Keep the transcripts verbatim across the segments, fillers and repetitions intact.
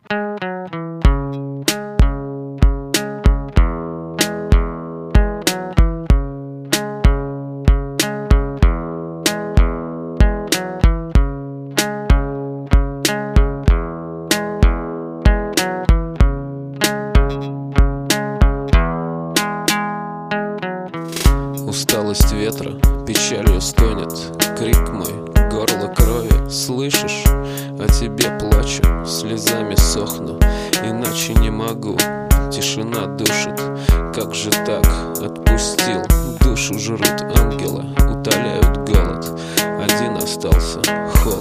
Усталость ветра печалью стонет, крик мой, горло крови, слышишь? О тебе плачу, слезами сохну, иначе не могу, тишина душит. Как же так, отпустил, душу жрут ангелы, утоляют голод, один остался холод.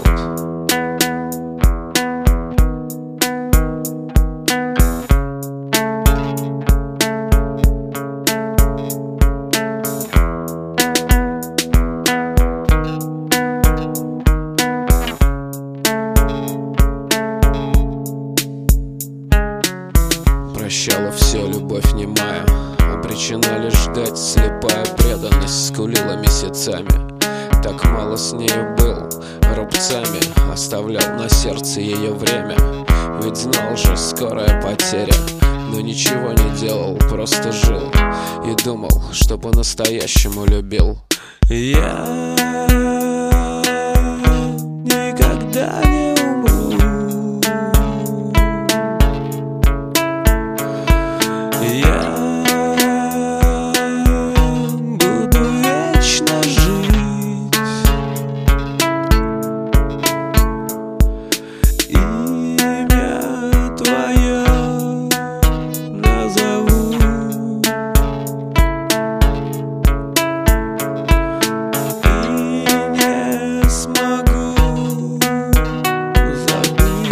Прощала все, любовь немая, обречена лишь ждать, слепая преданность скулила месяцами. Так мало с нею был, рубцами оставлял на сердце ее время. Ведь знал же, скорая потеря, но ничего не делал, просто жил и думал, что по-настоящему любил. Я никогда не умру, я буду вечно жить. Имя твое назову, и не смогу забыть.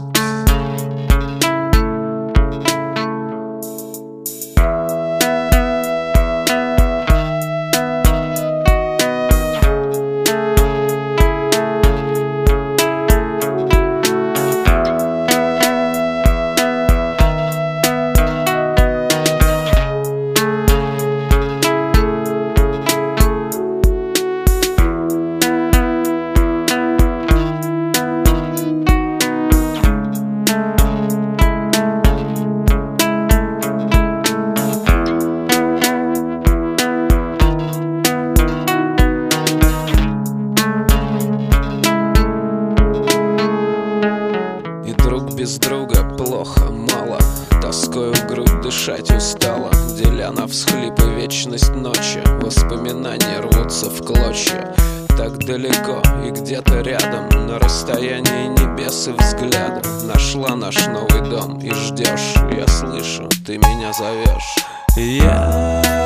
Без друга плохо, мало, тоскою в грудь дышать устала, деля на всхлипы вечность ночи. Воспоминания рвутся в клочья. Так далеко и где-то рядом, на расстоянии небес и взгляда, нашла наш новый дом и ждешь. Я слышу, ты меня зовешь. Я